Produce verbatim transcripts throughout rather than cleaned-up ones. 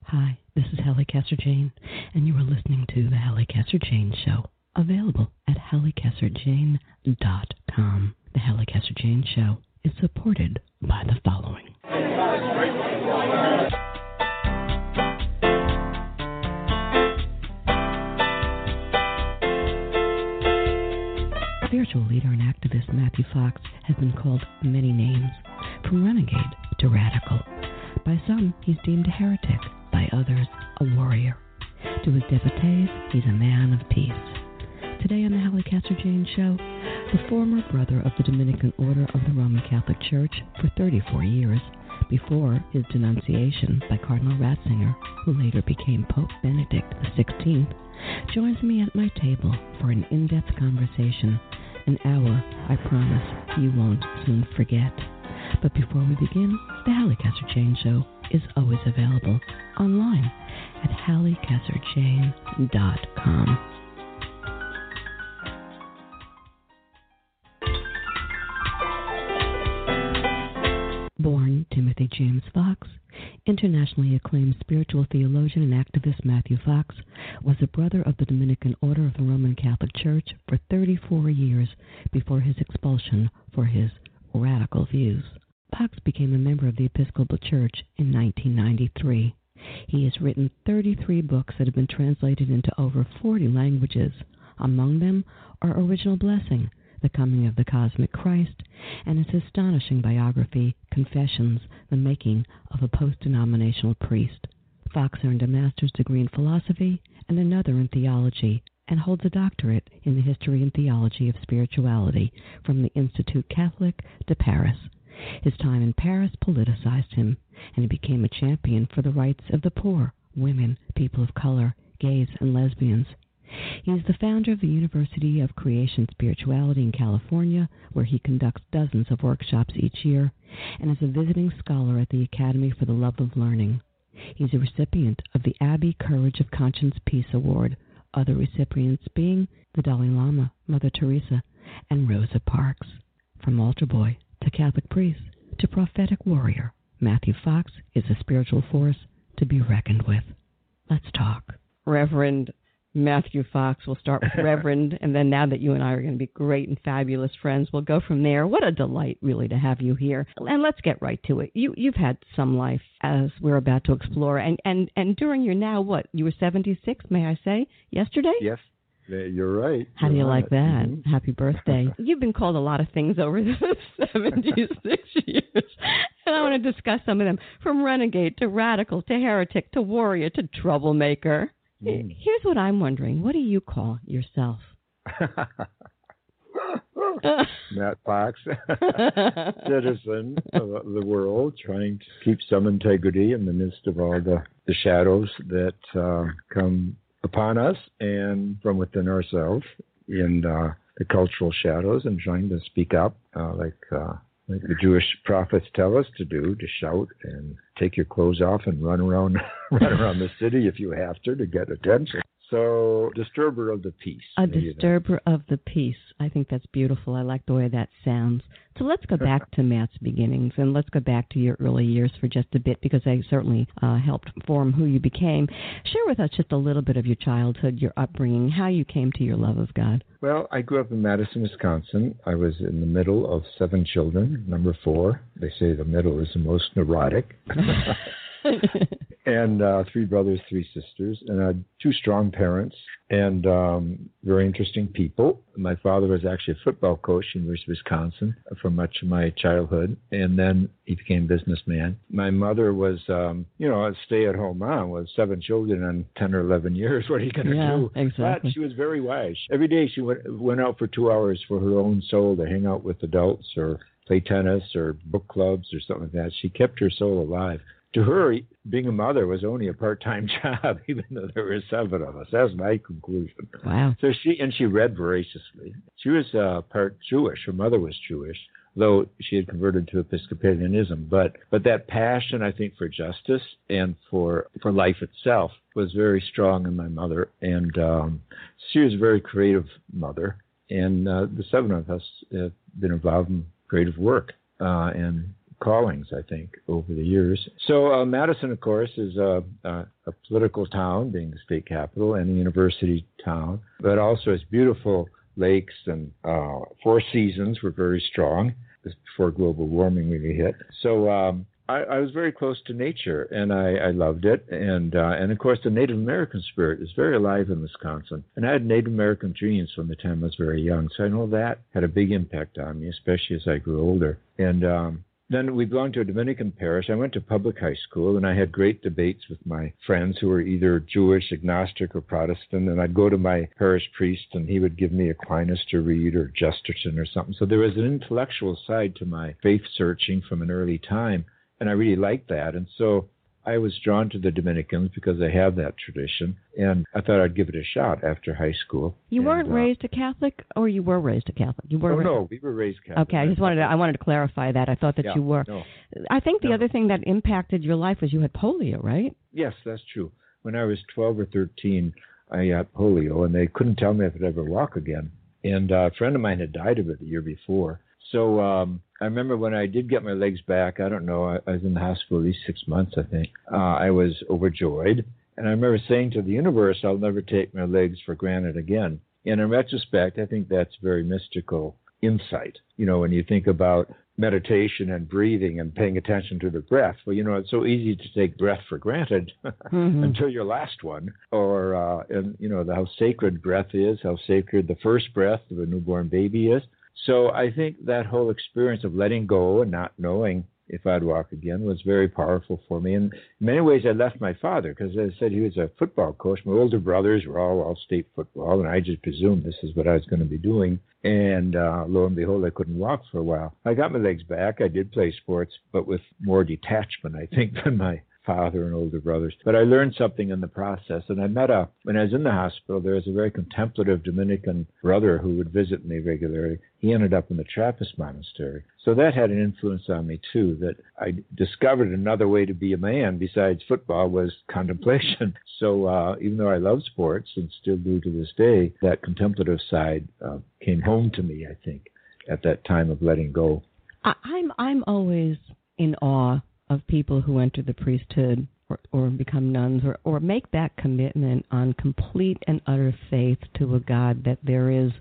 Hi, this is Hallie Casser-Jane, and you are listening to The Hallie Casser-Jane Show, available at hallie casser jane dot com. The Hallie Casser-Jane Show is supported by the following. Spiritual leader and activist Matthew Fox has been called many names, from renegade to radical. By some, he's deemed a heretic. By others, a warrior. To his devotees, he's a man of peace. Today on the Hallie Casser-Jane Show, the former brother of the Dominican Order of the Roman Catholic Church for thirty-four years, before his denunciation by Cardinal Ratzinger, who later became Pope Benedict the sixteenth, joins me at my table for an in-depth conversation, an hour I promise you won't soon forget. But before we begin, the Hallie Casser-Jane Show is always available online at hallie casser jane dot com. Born Timothy James Fox, internationally acclaimed spiritual theologian and activist Matthew Fox was a brother of the Dominican Order of the Roman Catholic Church for thirty-four years before his expulsion for his radical views. Fox became a member of the Episcopal Church in nineteen ninety-three. He has written thirty-three books that have been translated into over forty languages. Among them are Original Blessing, The Coming of the Cosmic Christ, and his astonishing biography, Confessions, The Making of a Post-Denominational Priest. Fox earned a master's degree in philosophy and another in theology, and holds a doctorate in the history and theology of spirituality from the Institut Catholic de Paris. His time in Paris politicized him, and he became a champion for the rights of the poor, women, people of color, gays, and lesbians. He is the founder of the University of Creation Spirituality in California, where he conducts dozens of workshops each year, and is a visiting scholar at the Academy for the Love of Learning. He's a recipient of the Abbey Courage of Conscience Peace Award, other recipients being the Dalai Lama, Mother Teresa, and Rosa Parks. From altar boy to Catholic priest to prophetic warrior, Matthew Fox is a spiritual force to be reckoned with. Let's talk. Reverend Matthew Fox. We'll start with Reverend, and then now that you and I are going to be great and fabulous friends, we'll go from there. What a delight, really, to have you here. And let's get right to it. You, you've had some life, as we're about to explore, and, and, and during your now, what, you were seventy-six, may I say, yesterday? Yes. You're right. How do you You're like right. that? Mm-hmm. Happy birthday. You've been called a lot of things over the seventy-six years, and I want to discuss some of them, from renegade to radical to heretic to warrior to troublemaker. Mm. Here's what I'm wondering. What do you call yourself? Matt Fox, citizen of the world, trying to keep some integrity in the midst of all the, the shadows that uh, come upon us and from within ourselves in uh, the cultural shadows, and trying to speak up uh, like uh, like the Jewish prophets tell us to do, to shout and take your clothes off and run around run around the city if you have to to get attention. So, disturber of the peace. A disturber of the peace. I think that's beautiful. I like the way that sounds. So let's go back to Matt's beginnings, and let's go back to your early years for just a bit, because they certainly uh, helped form who you became. Share with us just a little bit of your childhood, your upbringing, how you came to your love of God. Well, I grew up in Madison, Wisconsin. I was in the middle of seven children, number four. They say the middle is the most neurotic. And uh, three brothers, three sisters, and I had two strong parents and um, very interesting people. My father was actually a football coach in University of Wisconsin for much of my childhood, and then he became a businessman. My mother was, um, you know, a stay-at-home mom with seven children and ten or eleven years. What are you going to yeah, do? Exactly. But she was very wise. Every day she went, went out for two hours for her own soul to hang out with adults or play tennis or book clubs or something like that. She kept her soul alive. To her, being a mother was only a part-time job, even though there were seven of us. That's my conclusion. Wow. So she, and she read voraciously. She was uh, part Jewish. Her mother was Jewish, though she had converted to Episcopalianism. But but that passion, I think, for justice and for for life itself was very strong in my mother. And um, she was a very creative mother. And uh, the seven of us have been involved in creative work uh, and callings, I think, over the years. So uh, Madison, of course, is a, a, a political town, being the state capital, and a university town, but also has beautiful lakes, and uh, four seasons were very strong before global warming really hit. So um, I, I was very close to nature, and I, I loved it. And, uh, and, of course, the Native American spirit is very alive in Wisconsin. And I had Native American genes from the time I was very young, so I know that had a big impact on me, especially as I grew older. And um, then we belonged to a Dominican parish. I went to public high school, and I had great debates with my friends who were either Jewish, agnostic, or Protestant. And I'd go to my parish priest, and he would give me Aquinas to read, or Chesterton or something. So there was an intellectual side to my faith searching from an early time. And I really liked that. And so I was drawn to the Dominicans because they have that tradition. And I thought I'd give it a shot after high school. You and, weren't uh, raised a Catholic, or you were raised a Catholic? You were. Oh, ra- no, we were raised Catholic. Okay, I just wanted to, I wanted to clarify that. I thought that yeah, you were. No. I think the No. other thing that impacted your life was you had polio, right? Yes, that's true. When I was twelve or thirteen, I got polio, and they couldn't tell me if I'd ever walk again. And uh, a friend of mine had died of it the year before. So um, I remember when I did get my legs back, I don't know, I, I was in the hospital at least six months, I think. Uh, I was overjoyed. And I remember saying to the universe, I'll never take my legs for granted again. And in retrospect, I think that's very mystical insight. You know, when you think about meditation and breathing and paying attention to the breath, well, you know, it's so easy to take breath for granted mm-hmm. until your last one. Or, uh, and you know, the, how sacred breath is, how sacred the first breath of a newborn baby is. So I think that whole experience of letting go and not knowing if I'd walk again was very powerful for me. And in many ways, I left my father because, as I said, he was a football coach. My older brothers were all all-state football, and I just presumed this is what I was going to be doing. And uh, lo and behold, I couldn't walk for a while. I got my legs back. I did play sports, but with more detachment, I think, than my father and older brothers. But I learned something in the process. And I met a, when I was in the hospital, there was a very contemplative Dominican brother who would visit me regularly. He ended up in the Trappist monastery. So that had an influence on me, too, that I discovered another way to be a man besides football was contemplation. So uh, even though I love sports and still do to this day, that contemplative side uh, came home to me, I think, at that time of letting go. I'm I'm always in awe of people who enter the priesthood or, or become nuns or, or make that commitment on complete and utter faith to a God that there is,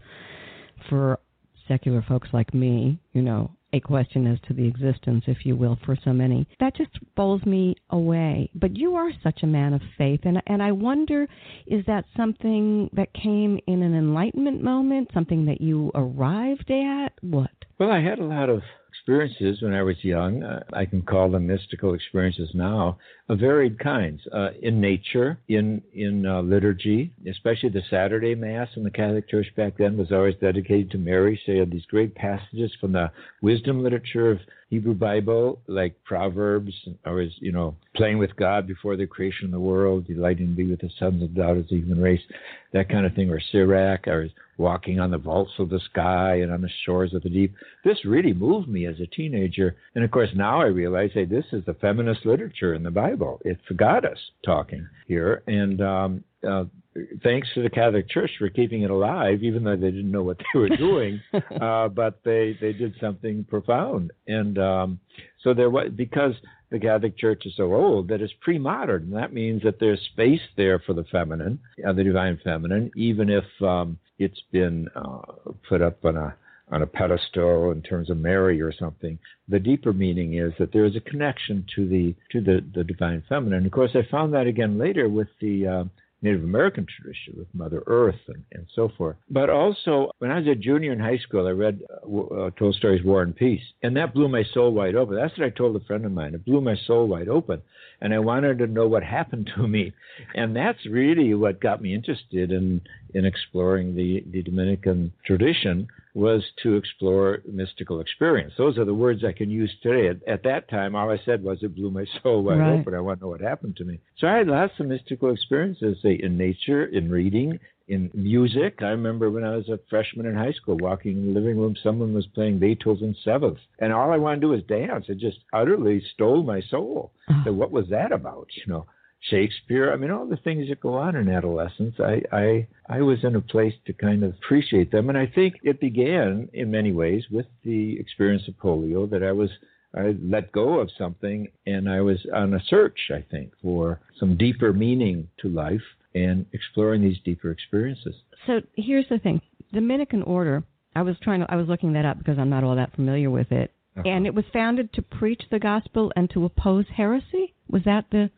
for secular folks like me, you know, a question as to the existence, if you will, for so many. That just bowls me away. But you are such a man of faith, and and I wonder, is that something that came in an enlightenment moment, something that you arrived at? What? Well, I had a lot of experiences when I was young. Uh, I can call them mystical experiences now, of varied kinds. Uh, in nature, in in uh, liturgy, especially the Saturday Mass in the Catholic Church back then was always dedicated to Mary. So you had these great passages from the wisdom literature of Hebrew Bible, like Proverbs. I was, you know, playing with God before the creation of the world, delighting to be with the sons of daughters of the human race, that kind of thing. Or Sirach, I was walking on the vaults of the sky and on the shores of the deep. This really moved me as a teenager. And, of course, now I realize, hey, this is the feminist literature in the Bible. It's the goddess talking here. And um, uh, thanks to the Catholic Church for keeping it alive, even though they didn't know what they were doing. uh, but they, they did something profound. And um, so there was, because the Catholic Church is so old that it's pre-modern. And that means that there's space there for the feminine, uh, the divine feminine, even if um, it's been uh, put up on a on a pedestal in terms of Mary or something. The deeper meaning is that there is a connection to the to the, the divine feminine. Of course, I found that again later with the uh, Native American tradition, with Mother Earth and, and so forth. But also, when I was a junior in high school, I read uh, uh, Tolstoy's War and Peace, and that blew my soul wide open. That's what I told a friend of mine. It blew my soul wide open, and I wanted to know what happened to me. And that's really what got me interested in, in exploring the, the Dominican tradition, was to explore mystical experience. Those are the words I can use today. At, at that time, all I said was it blew my soul wide right. open. I want to know what happened to me. So I had lots of mystical experiences, say, in nature, in reading, in music. I remember when I was a freshman in high school, walking in the living room, someone was playing Beethoven's Seventh. And all I wanted to do was dance. It just utterly stole my soul. So what was that about, you know? Shakespeare, I mean, all the things that go on in adolescence, I, I I was in a place to kind of appreciate them. And I think it began in many ways with the experience of polio, that I was I let go of something, and I was on a search, I think, for some deeper meaning to life and exploring these deeper experiences. So here's the thing. Dominican order, I was trying to, I was looking that up because I'm not all that familiar with it. Uh-huh. And it was founded to preach the gospel and to oppose heresy? Was that the...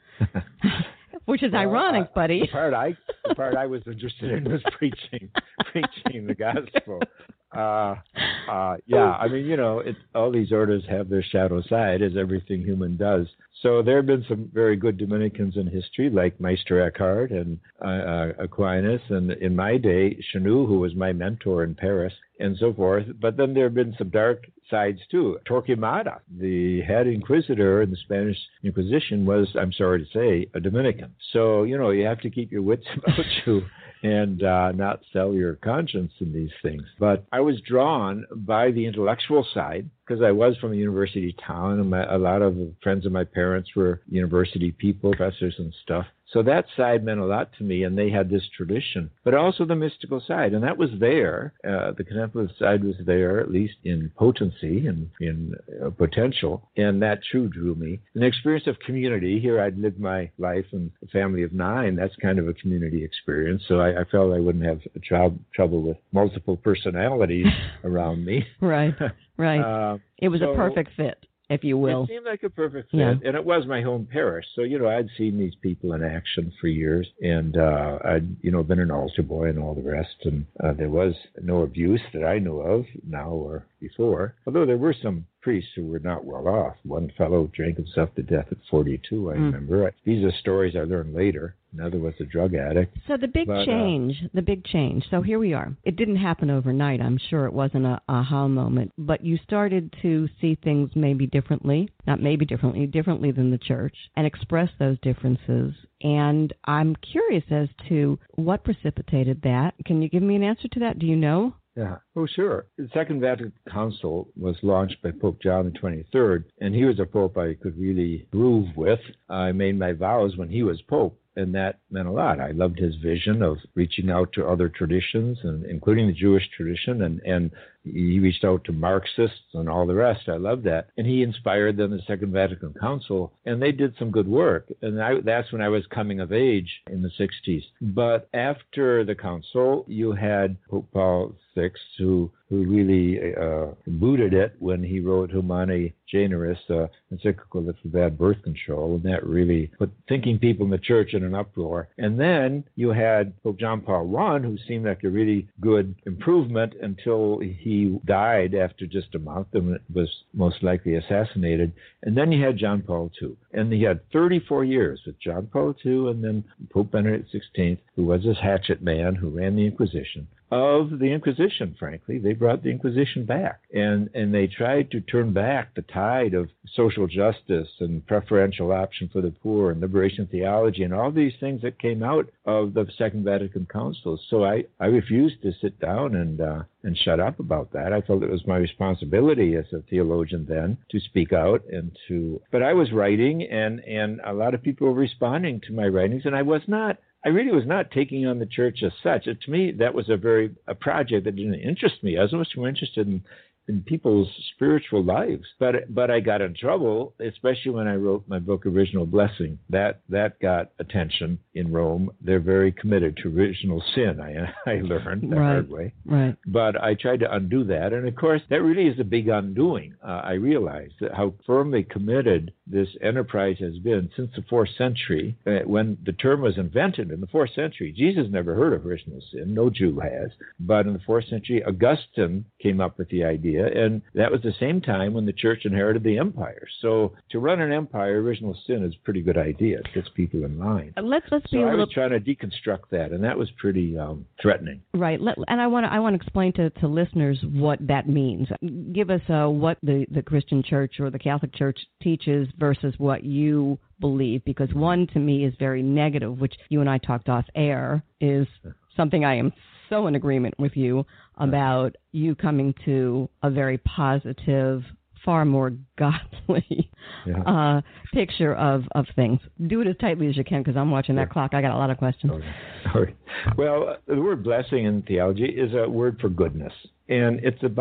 Which is well, ironic, uh, buddy. The part I, the part I was interested in was preaching, preaching the gospel. Uh, uh, yeah, I mean, you know, it, all these orders have their shadow side, as everything human does. So there have been some very good Dominicans in history, like Meister Eckhart and uh, uh, Aquinas, and in my day, Chanou, who was my mentor in Paris, and so forth. But then there have been some dark sides, too. Torquemada, the head inquisitor in the Spanish Inquisition, was, I'm sorry to say, a Dominican. So, you know, you have to keep your wits about you and uh, not sell your conscience in these things. But I was drawn by the intellectual side because I was from a university town, and my, a lot of friends of my parents were university people, professors and stuff. So that side meant a lot to me, and they had this tradition, but also the mystical side, and that was there. Uh, the contemplative side was there, at least in potency and in uh, potential, and that too drew me. An experience of community. Here I'd lived my life in a family of nine. That's kind of a community experience, so I, I felt I wouldn't have a tr- trouble with multiple personalities around me. Right, right. uh, it was so, a perfect fit, if you will. It seemed like a perfect fit, yeah. and it was my home parish. So, you know, I'd seen these people in action for years, and uh, I'd, you know, been an altar boy and all the rest, and uh, there was no abuse that I knew of now or before, although there were some priests who were not well off. One fellow drank himself to death at forty-two, I mm. remember. These are stories I learned later. Another was a drug addict. So the big but, change, uh, the big change. So here we are. It didn't happen overnight. I'm sure it wasn't a aha moment, but you started to see things maybe differently, not maybe differently, differently than the church, and express those differences. And I'm curious as to what precipitated that. Can you give me an answer to that? Do you know? Yeah. Oh, sure. The Second Vatican Council was launched by Pope John the twenty-third, and he was a pope I could really groove with. I made my vows when he was pope, and that meant a lot. I loved his vision of reaching out to other traditions, and including the Jewish tradition, and, and he reached out to Marxists and all the rest. I loved that. And he inspired them, the Second Vatican Council, and they did some good work. And I, that's when I was coming of age in the sixties. But after the council, you had Pope Paul the Sixth, who who really uh, booted it when he wrote Humani Generis, uh, encyclical that forbade birth control, and that really put thinking people in the church in an uproar. And then you had Pope John Paul the First, who seemed like a really good improvement until he died after just a month and was most likely assassinated. And then you had John Paul the Second. And he had thirty-four years with John Paul the Second and then Pope Benedict the sixteenth, who was this hatchet man who ran the Inquisition. Of the Inquisition, frankly. They brought the Inquisition back, and, and they tried to turn back the tide of social justice and preferential option for the poor and liberation theology and all these things that came out of the Second Vatican Council. So I, I refused to sit down and uh, and shut up about that. I felt it was my responsibility as a theologian then to speak out and to, but I was writing, and, and a lot of people were responding to my writings, and I was not I really was not taking on the church as such. It, to me, that was a very a project that didn't interest me. I was much more interested in, in people's spiritual lives. But but I got in trouble, especially when I wrote my book, Original Blessing. That that got attention in Rome. They're very committed to original sin, I, I learned the right, hard way. Right. But I tried to undo that. And, of course, that really is a big undoing. Uh, I realized that how firmly committed this enterprise has been since the fourth century, uh, when the term was invented in the fourth century. Jesus never heard of original sin. No Jew has. But in the fourth century, Augustine came up with the idea, and that was the same time when the church inherited the empire. So to run an empire, original sin is a pretty good idea. It gets people in line. Let's let's so be a I little... was trying to deconstruct that, and that was pretty um, threatening. Right. Let, and I want to I want to explain to, to listeners what that means. Give us uh, what the, the Christian Church or the Catholic Church teaches versus what you believe, because one to me is very negative, which you and I talked off air, is something I am so in agreement with you about, you coming to a very positive, far more godly yeah. uh, picture of, of things. Do it as tightly as you can, because I'm watching that sure. clock. I got a lot of questions. Okay. All right. Well, the word blessing in theology is a word for goodness. And it's about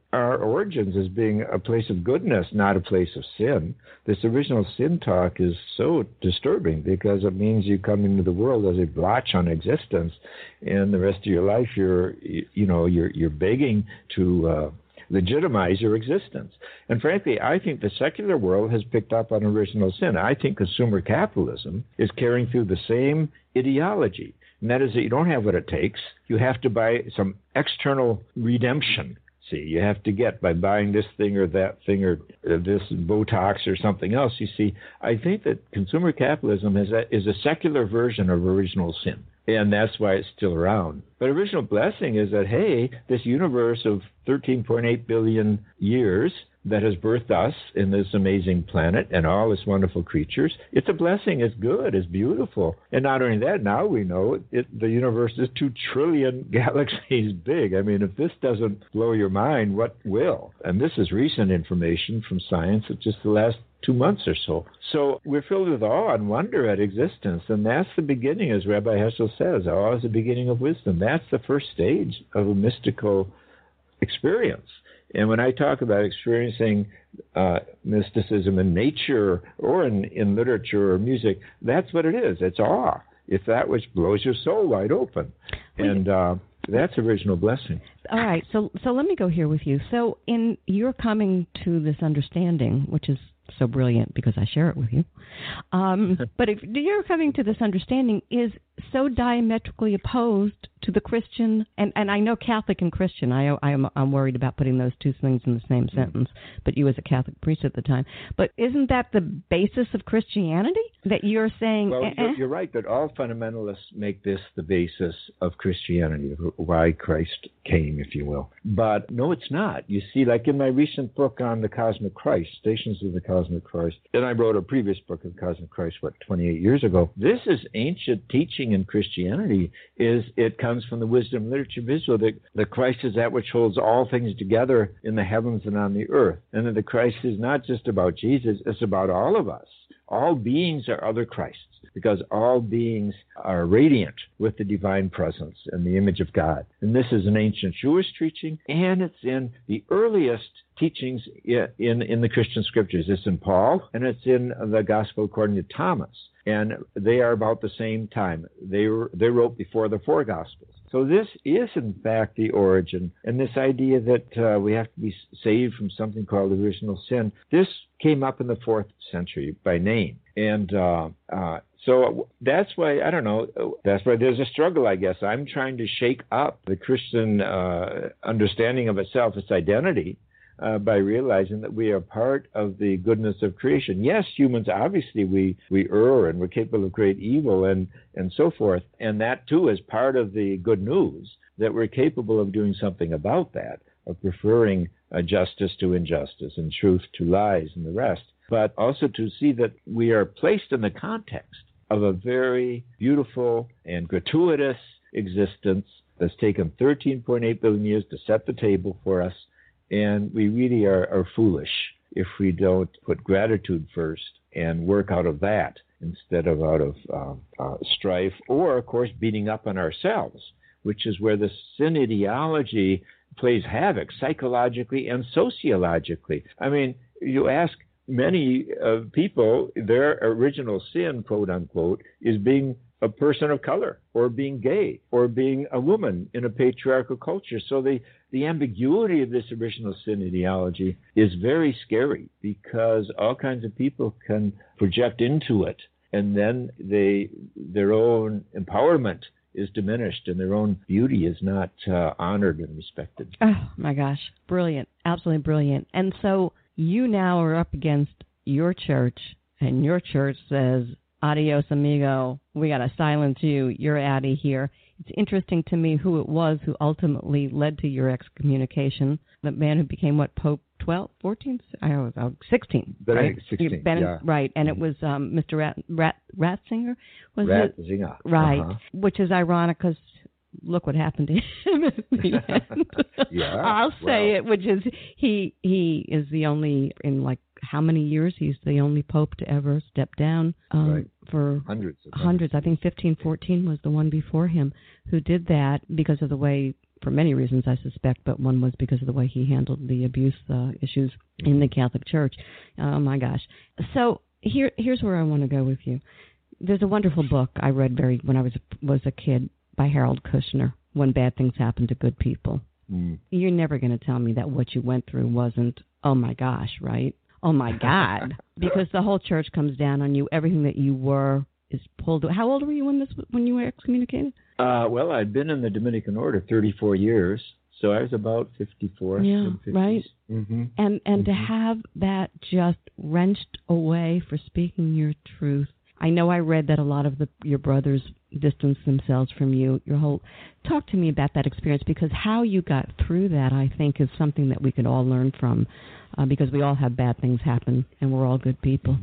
our origins as being a place of goodness, not a place of sin. This original sin talk is so disturbing because it means you come into the world as a blotch on existence, and the rest of your life you're, you know, you're you're begging to uh, legitimize your existence. And frankly, I think the secular world has picked up on original sin. I think consumer capitalism is carrying through the same ideology, and that is that you don't have what it takes. You have to buy some external redemption. See, you have to get by buying this thing or that thing or uh, this Botox or something else. You see, I think that consumer capitalism is a, is a secular version of original sin, and that's why it's still around. But original blessing is that, hey, this universe of thirteen point eight billion years that has birthed us in this amazing planet and all its wonderful creatures, it's a blessing, it's good, it's beautiful. And not only that, now we know it, the universe is two trillion galaxies big. I mean, if this doesn't blow your mind, what will? And this is recent information from science of just the last two months or so. So we're filled with awe and wonder at existence, and that's the beginning, as Rabbi Heschel says, awe is the beginning of wisdom. That's the first stage of a mystical experience. And when I talk about experiencing uh, mysticism in nature or in, in literature or music, that's what it is. It's awe. It's that which blows your soul wide open. And uh, that's original blessing. All right. So, so let me go here with you. So in your coming to this understanding, which is so brilliant because I share it with you, um, but if you're coming to this understanding is so diametrically opposed to the Christian, and, and I know Catholic and Christian, I, I'm, I'm worried about putting those two things in the same sentence, but you as a Catholic priest at the time, but isn't that the basis of Christianity that you're saying? Well, eh, you're, eh? you're right that all fundamentalists make this the basis of Christianity, why Christ came, if you will. But no, it's not. You see, like in my recent book on the Cosmic Christ, Stations of the Cosmic Christ, and I wrote a previous book of Cosmic Christ, what, twenty-eight years ago, this is ancient teaching in Christianity. Is it comes from the wisdom literature of Israel that the Christ is that which holds all things together in the heavens and on the earth, and that the Christ is not just about Jesus, it's about all of us. All beings are other Christs, because all beings are radiant with the divine presence and the image of God. And this is an ancient Jewish teaching, and it's in the earliest teachings in, in the Christian scriptures. It's in Paul, and it's in the Gospel according to Thomas. And they are about the same time. They were, they wrote before the four Gospels. So this is, in fact, the origin. And this idea that uh, we have to be saved from something called original sin, this came up in the fourth century by name. And uh, uh, so that's why, I don't know, that's why there's a struggle, I guess. I'm trying to shake up the Christian uh, understanding of itself, its identity, Uh, by realizing that we are part of the goodness of creation. Yes, humans, obviously, we, we err and we're capable of great evil and, and so forth. And that, too, is part of the good news, that we're capable of doing something about that, of preferring uh, justice to injustice and truth to lies and the rest. But also to see that we are placed in the context of a very beautiful and gratuitous existence that's taken thirteen point eight billion years to set the table for us. And we really are, are foolish if we don't put gratitude first and work out of that instead of out of uh, uh, strife or, of course, beating up on ourselves, which is where the sin ideology plays havoc psychologically and sociologically. I mean, you ask many uh, people, their original sin, quote unquote, is being a person of color or being gay or being a woman in a patriarchal culture. So the, the ambiguity of this original sin ideology is very scary because all kinds of people can project into it, and then they their own empowerment is diminished and their own beauty is not uh, honored and respected. Oh, my gosh. Brilliant. Absolutely brilliant. And so you now are up against your church, and your church says, adios, amigo. We got to silence you. You're out of here. It's interesting to me who it was who ultimately led to your excommunication. The man who became, what, Pope twelve, fourteen? I don't know, sixteen. Benedict right? sixteen, Benedict, yeah. Right, and it was um, Mister Rat, Rat, Ratzinger? Was Ratzinger. It? Right, uh-huh. Which is ironic because look what happened to him at the end. Yeah, I'll say well. it, which is he he is the only, in like how many years, he's the only pope to ever step down um, right. for hundreds. Of hundreds. I think fifteen, fourteen was the one before him who did that because of the way for many reasons, I suspect, but one was because of the way he handled the abuse uh, issues in the Catholic Church. Oh, my gosh. So here, here's where I want to go with you. There's a wonderful book I read very when I was was a kid by Harold Kushner, When Bad Things Happen to Good People. Mm. You're never going to tell me that what you went through wasn't, oh, my gosh, right? Oh, my God. Because the whole church comes down on you. Everything that you were is pulled. How old were you when this when you were excommunicated? Uh, well, I'd been in the Dominican order thirty-four years, so I was about fifty-four. Yeah, right. Mm-hmm. And and mm-hmm. to have that just wrenched away for speaking your truth. I know I read that a lot of the, your brothers distanced themselves from you. Your whole talk to me about that experience, because how you got through that, I think, is something that we could all learn from, uh, because we all have bad things happen, and we're all good people.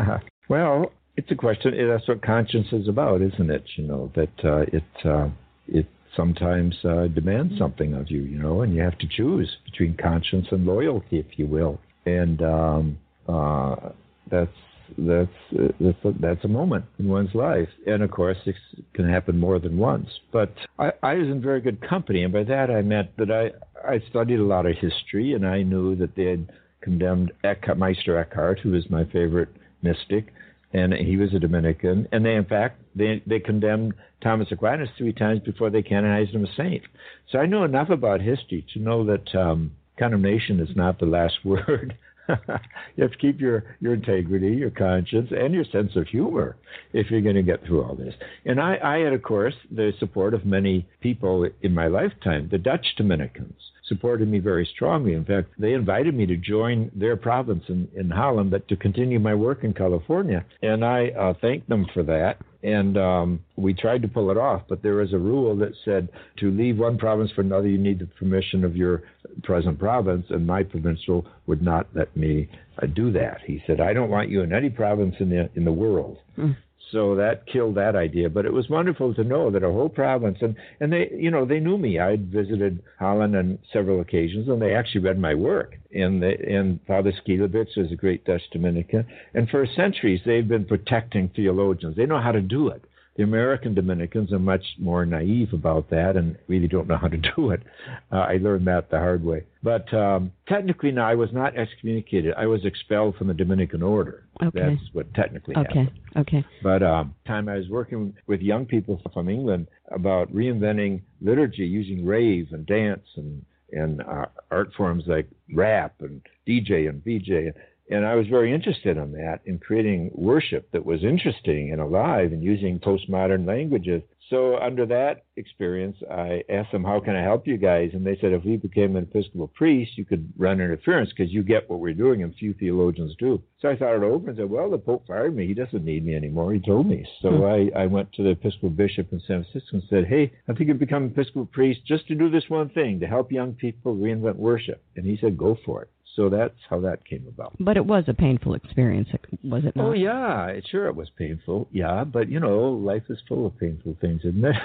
Well, it's a question. That's what conscience is about, isn't it? You know, that uh, it uh, it sometimes uh, demands something of you, you know, and you have to choose between conscience and loyalty, if you will. And um, uh, that's that's uh, that's, a, that's a moment in one's life. And, of course, it can happen more than once. But I, I was in very good company, and by that I meant that I, I studied a lot of history, and I knew that they had condemned Eckhart, Meister Eckhart, who was my favorite mystic, and he was a Dominican. And they, in fact, they they condemned Thomas Aquinas three times before they canonized him a saint. So I knew enough about history to know that um, condemnation is not the last word. You have to keep your, your integrity, your conscience, and your sense of humor if you're going to get through all this. And I, I had, of course, the support of many people in my lifetime. The Dutch Dominicans supported me very strongly. In fact, they invited me to join their province in, in Holland, but to continue my work in California. And I uh, thanked them for that. And um, we tried to pull it off, but there was a rule that said to leave one province for another, you need the permission of your present province, and my provincial would not let me uh, do that. He said, I don't want you in any province in the in the world. Mm. So that killed that idea. But it was wonderful to know that a whole province, and, and they, you know, they knew me. I'd visited Holland on several occasions, and they actually read my work. And, they, and Father Skilevitz is a great Dutch Dominican. And for centuries, they've been protecting theologians. They know how to do it. The American Dominicans are much more naive about that and really don't know how to do it. Uh, I learned that the hard way. But um, technically, no, I was not excommunicated. I was expelled from the Dominican order. Okay. That's what technically okay. happened. Okay. But um, time I was working with young people from England about reinventing liturgy using rave and dance and, and uh, art forms like rap and D J and V J. And I was very interested in that, in creating worship that was interesting and alive and using postmodern languages. So under that experience, I asked them, how can I help you guys? And they said, if we became an Episcopal priest, you could run interference because you get what we're doing and few theologians do. So I thought it over and said, well, the Pope fired me. He doesn't need me anymore. He told me. So hmm. I, I went to the Episcopal bishop in San Francisco and said, hey, I think I'd become an Episcopal priest just to do this one thing, to help young people reinvent worship. And he said, go for it. So that's how that came about. But it was a painful experience, was it not? Oh, yeah. It, sure, it was painful. Yeah, but, you know, life is full of painful things, isn't it?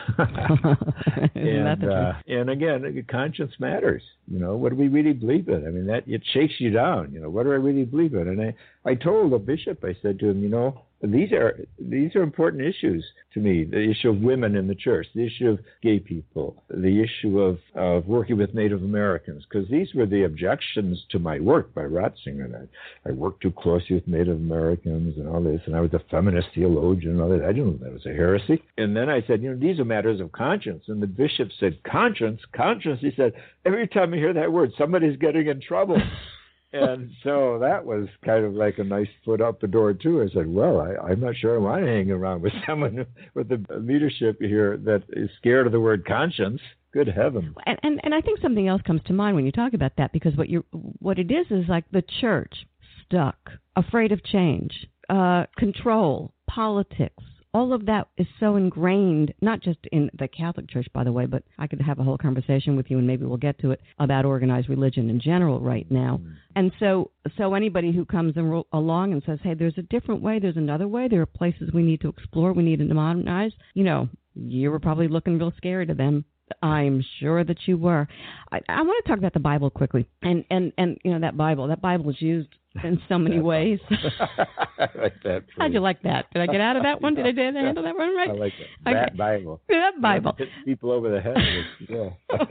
Isn't and, uh, and again, conscience matters. You know, what do we really believe in? I mean, that it shakes you down. You know, what do I really believe in? And I, I told the bishop, I said to him, you know, these are these are important issues to me. The issue of women in the church, the issue of gay people, the issue of, of working with Native Americans, because these were the objections to my work by Ratzinger. And I, I worked too closely with Native Americans and all this, and I was a feminist theologian and all that. I didn't know that was a heresy. And then I said, you know, these are matters of conscience. And the bishop said, conscience? Conscience? He said, every time I hear that word, somebody's getting in trouble. And so that was kind of like a nice foot out the door, too. I said, well, I, I'm not sure I want to hang around with someone with the leadership here that is scared of the word conscience. Good heavens. And, and and I think something else comes to mind when you talk about that, because what you what it is is like the church stuck, afraid of change, uh, control, politics. All of that is so ingrained, not just in the Catholic Church, by the way, but I could have a whole conversation with you, and maybe we'll get to it, about organized religion in general right now. Mm. And so so anybody who comes in ro- along and says, hey, there's a different way, there's another way, there are places we need to explore, we need to modernize, you know, you were probably looking real scary to them I'm sure that you were. I, I want to talk about the Bible quickly. And, and, and you know, that Bible, that Bible is used in so many ways. I like that. How'd you like that? Did I get out of that one? Did I, did I handle that one right? I like that. That okay. Bible. That Bible. Hit people over the head with, yeah.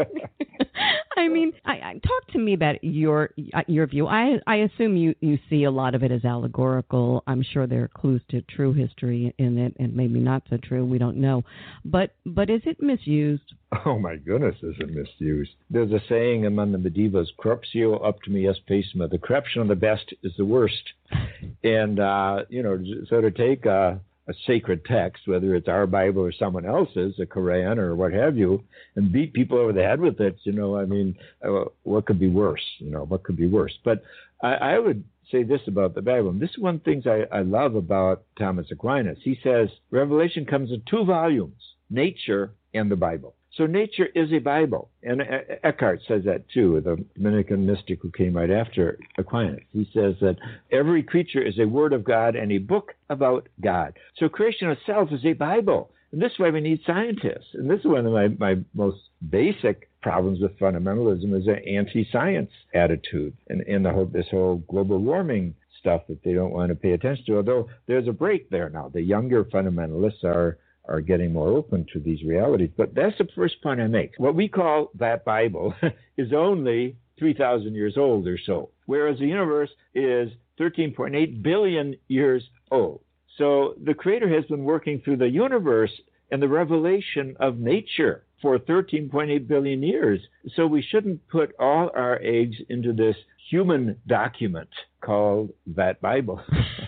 I mean, I, I, talk to me about your your view. I I assume you, you see a lot of it as allegorical. I'm sure there are clues to true history in it, and maybe not so true. We don't know. But but is it misused? Oh, my goodness, is it misused. There's a saying among the medievals, corruptio optimi est pessima. The corruption of the best is the worst. And, uh, you know, so to take a, a sacred text, whether it's our Bible or someone else's, a Quran or what have you, and beat people over the head with it, you know, I mean, uh, what could be worse? You know, what could be worse? But I, I would say this about the Bible. And this is one of the things I, I love about Thomas Aquinas. He says, Revelation comes in two volumes, nature and the Bible. So nature is a Bible. And Eckhart says that too, the Dominican mystic who came right after Aquinas. He says that every creature is a word of God and a book about God. So creation itself is a Bible. And this is why we need scientists. And this is one of my, my most basic problems with fundamentalism is an anti-science attitude and, and the whole, this whole global warming stuff that they don't want to pay attention to. Although there's a break there now. The younger fundamentalists are are getting more open to these realities. But that's the first point I make. What we call that Bible is only three thousand years old or so, whereas the universe is thirteen point eight billion years old. So the Creator has been working through the universe and the revelation of nature for thirteen point eight billion years. So we shouldn't put all our eggs into this human document called that Bible.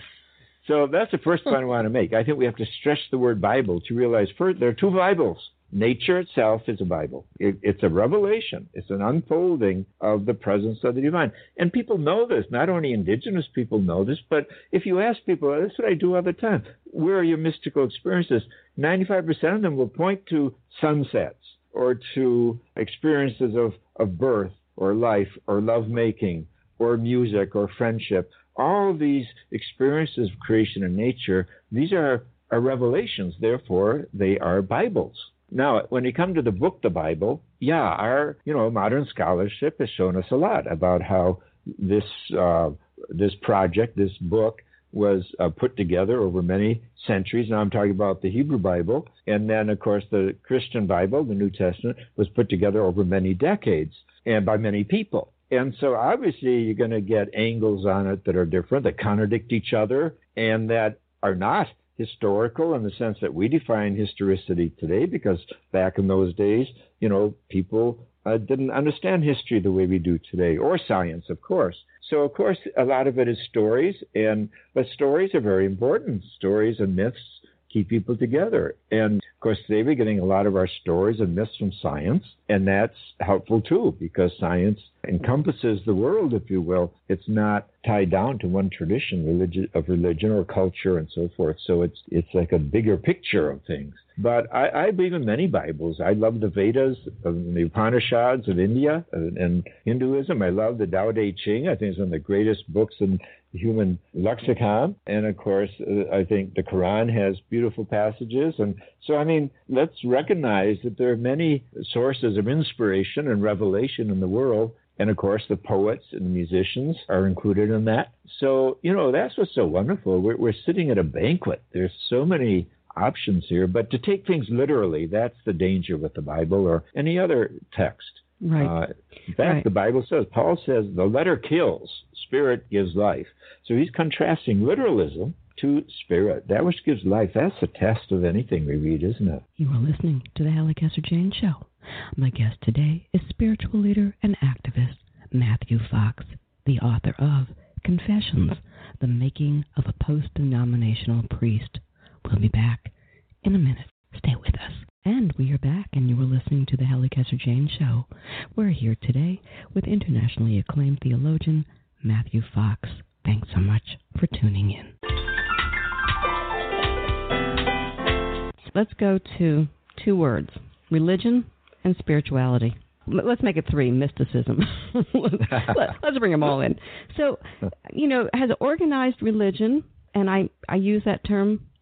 So that's the first point I want to make. I think we have to stretch the word Bible to realize first there are two Bibles. Nature itself is a Bible. It, it's a revelation. It's an unfolding of the presence of the divine. And people know this. Not only indigenous people know this, but if you ask people, that's what I do all the time. Where are your mystical experiences? ninety-five percent of them will point to sunsets or to experiences of, of birth or life or lovemaking or music or friendship. All of these experiences of creation and nature, these are, are revelations. Therefore, they are Bibles. Now, when you come to the book, the Bible, yeah, our you know modern scholarship has shown us a lot about how this uh, this project, this book, was uh, put together over many centuries. Now I'm talking about the Hebrew Bible, and then of course the Christian Bible, the New Testament, was put together over many decades and by many people. And so obviously you're going to get angles on it that are different, that contradict each other, and that are not historical in the sense that we define historicity today, because back in those days, you know, people uh, didn't understand history the way we do today, or science, of course. So, of course, a lot of it is stories, and but stories are very important. Stories and myths keep people together. And, of course, today we're getting a lot of our stories and myths from science, and that's helpful, too, because science encompasses the world, if you will. It's not tied down to one tradition religion, of religion or culture and so forth. So it's it's like a bigger picture of things. But I, I believe in many Bibles. I love the Vedas, the Upanishads of India and Hinduism. I love the Tao Te Ching. I think it's one of the greatest books in the human lexicon. And, of course, uh, I think the Quran has beautiful passages. And so, I mean, let's recognize that there are many sources of inspiration and revelation in the world. And, of course, the poets and the musicians are included in that. So, you know, that's what's so wonderful. We're, we're sitting at a banquet. There's so many options here. But to take things literally, that's the danger with the Bible or any other text. Right. Uh, in fact, right. The Bible says, Paul says, the letter kills, spirit gives life. So he's contrasting literalism to spirit. That which gives life. That's the test of anything we read, isn't it? You are listening to the Hallie Casser-Jane Show. My guest today is spiritual leader and activist Matthew Fox, the author of Confessions, The Making of a Post-Denominational Priest. We'll be back in a minute. Stay with us. And we are back, and you are listening to the Hallie Casser-Jane Show. We're here today with internationally acclaimed theologian Matthew Fox. Thanks so much for tuning in. Let's go to two words, religion and spirituality. Let's make it three, mysticism. Let's bring them all in. So, you know, has organized religion, and I, I use that term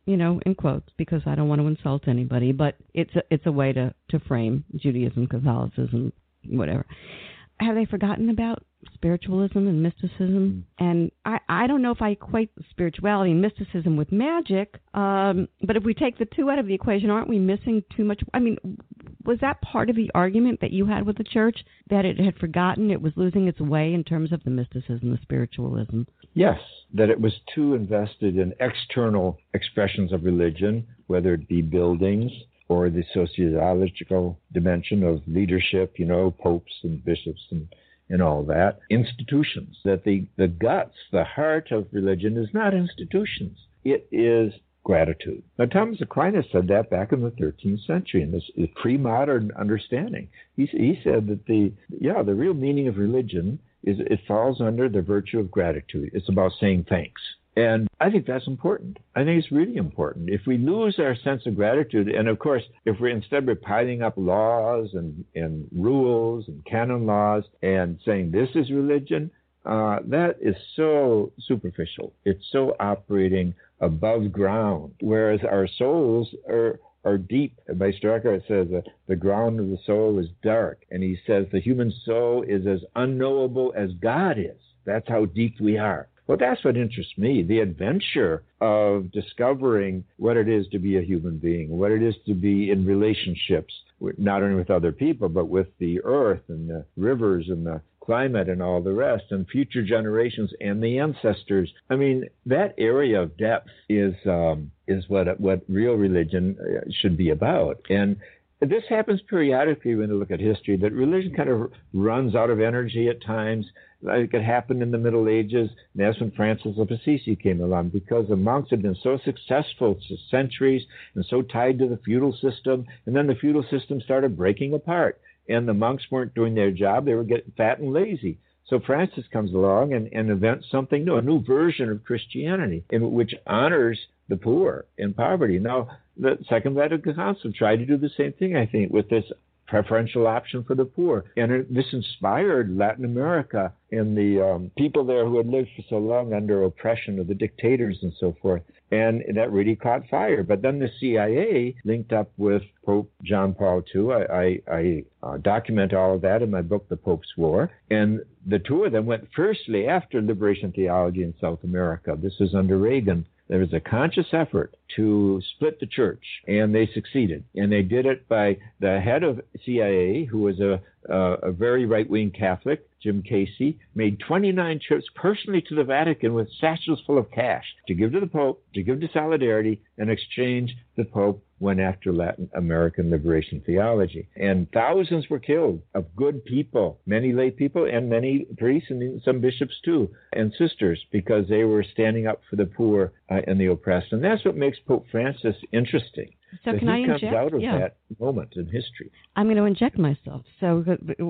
you know, in quotes, because I don't want to insult anybody, but it's a, it's a way to, to frame Judaism, Catholicism, whatever. Have they forgotten about spiritualism and mysticism? Mm. And I, I don't know if I equate spirituality and mysticism with magic, um, but if we take the two out of the equation, aren't we missing too much? I mean, was that part of the argument that you had with the church, that it had forgotten, it was losing its way in terms of the mysticism, the spiritualism? Yes, that it was too invested in external expressions of religion, whether it be buildings or the sociological dimension of leadership, you know, popes and bishops and, and all that. Institutions, that the, the guts, the heart of religion is not institutions. It is gratitude. Now, Thomas Aquinas said that back in the thirteenth century in this pre-modern understanding. He, he said that the, yeah, the real meaning of religion is it falls under the virtue of gratitude. It's about saying thanks. And I think that's important. I think it's really important. If we lose our sense of gratitude, and of course, if we're instead we're piling up laws and, and rules and canon laws and saying this is religion, uh, that is so superficial. It's so operating above ground, whereas our souls are are deep. By Eckhart says that the ground of the soul is dark, and he says the human soul is as unknowable as God is. That's how deep we are. Well, that's what interests me, the adventure of discovering what it is to be a human being, what it is to be in relationships, with, not only with other people, but with the earth and the rivers and the climate and all the rest, and future generations and the ancestors. I mean, that area of depth is um, is what what real religion should be about. And this happens periodically when you look at history, that religion kind of runs out of energy at times. Like it happened in the Middle Ages, and that's when Francis of Assisi came along, because the monks had been so successful for centuries and so tied to the feudal system, and then the feudal system started breaking apart, and the monks weren't doing their job. They were getting fat and lazy. So Francis comes along and, and invents something new, a new version of Christianity, in which honors the poor in poverty. Now, the Second Vatican Council tried to do the same thing, I think, with this preferential option for the poor. And it, this inspired Latin America and the um, people there who had lived for so long under oppression of the dictators and so forth. And that really caught fire. But then the C I A linked up with Pope John Paul the Second. I, I, I uh, document all of that in my book, The Pope's War. And the two of them went firstly after liberation theology in South America. This was under Reagan. There was a conscious effort to split the church, and they succeeded. And they did it by the head of C I A, who was a, a, a very right-wing Catholic, Jim Casey, made twenty-nine trips personally to the Vatican with satchels full of cash to give to the Pope, to give to Solidarity. In exchange, the Pope went after Latin American liberation theology. And thousands were killed of good people, many lay people and many priests and some bishops too, and sisters, because they were standing up for the poor uh, and the oppressed. And that's what makes Pope Francis interesting. So that can he I inject? comes out of yeah. that moment in history. I'm going to inject myself. So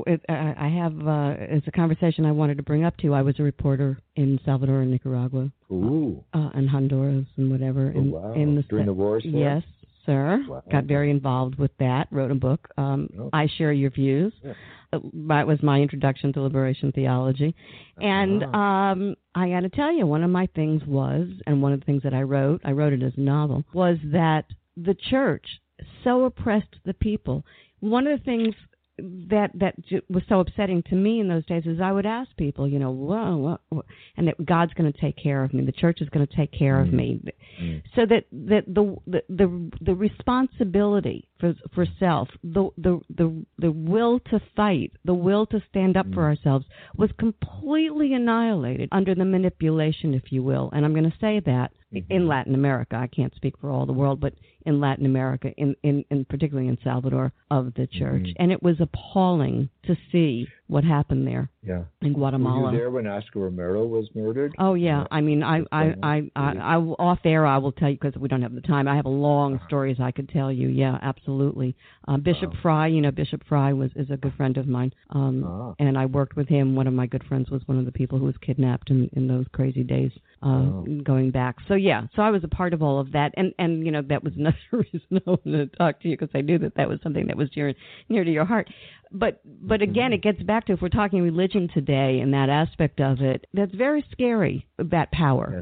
I have, uh, it's a conversation I wanted to bring up to you. I was a reporter in Salvador and Nicaragua. Ooh. Uh, and Honduras and whatever. Oh, in, wow. in the During the wars there? Yes, sir. Wow. Got very involved with that, wrote a book. Um, oh. I Share Your Views. Yeah. That was my introduction to liberation theology. And uh-huh. um, I got to tell you, one of my things was, and one of the things that I wrote, I wrote it as a novel, was that the church so oppressed the people. One of the things that that was so upsetting to me in those days is I would ask people, you know, whoa, whoa, and that God's going to take care of me, the church is going to take care mm. of me, mm. so that, that the, the the the responsibility for for self, the the the the will to fight, the will to stand up mm. for ourselves was completely annihilated under the manipulation, if you will. And I'm going to say that mm-hmm. in Latin America, I can't speak for all the world, but in Latin America, in, in, in particularly in Salvador, of the church. Mm-hmm. And it was appalling to see what happened there yeah. in Guatemala. Were you there when Oscar Romero was murdered? Oh, yeah. I mean, I, I, I, I, I, off air, I will tell you, because we don't have the time. I have a long uh-huh. stories I could tell you. Yeah, absolutely. Uh, Bishop uh-huh. Fry, you know, Bishop Fry was is a good friend of mine. Um, uh-huh. And I worked with him. One of my good friends was one of the people who was kidnapped in, in those crazy days. Uh, oh. Going back. So, yeah, so I was a part of all of that. And, and you know, that was another reason I wanted to talk to you, because I knew that that was something that was near, near to your heart. But, but again, mm-hmm. it gets back to, if we're talking religion today and that aspect of it, that's very scary, that power. Yes.